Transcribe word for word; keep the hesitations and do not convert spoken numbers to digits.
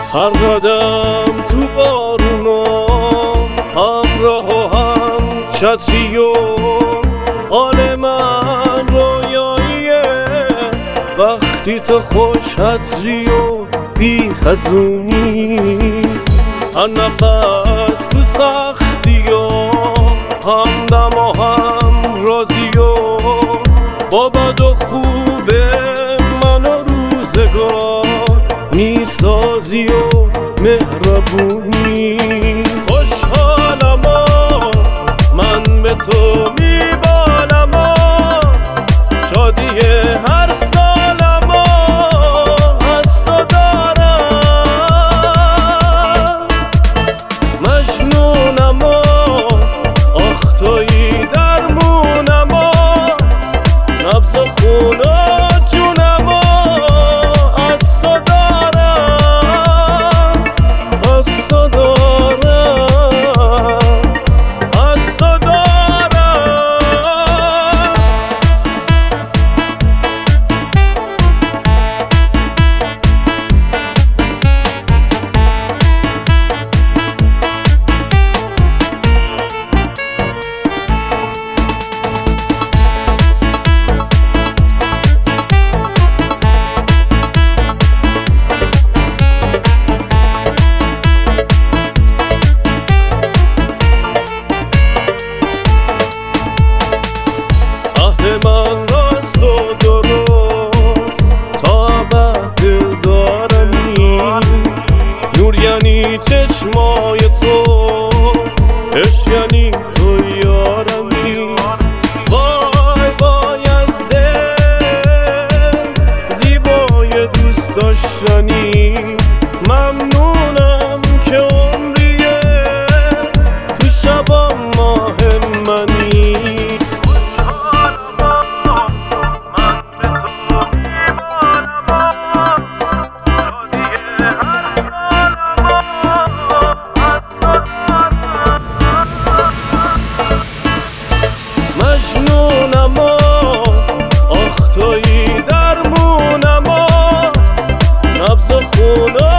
هر قدم تو بارونا همراه و هم چتری و حال من رویاییه وقتی تو خوش حتری و بی خزونی. هر نفس تو سختی و هم دم و هم رازی و با بد و خوب من و روزگار میسازی و مهربونی. خوشحالم و من به تو میبالم و شادی هر سالم و از تو دارم. مجنونم و آخ تویی درمونم و نبض و خون و جونم و از تو دارم از تو دارم از تو دارم. من راست و درست تا ابد دل دارمی. نور یعنی چشمای تو، عشق یعنی تو یارمی. وای وای از دل زیبای دوست داشتنی. ممنونم که عمریه تو شبا ماه منی. مجنونم و آخ تویی درمونم و نبض و خون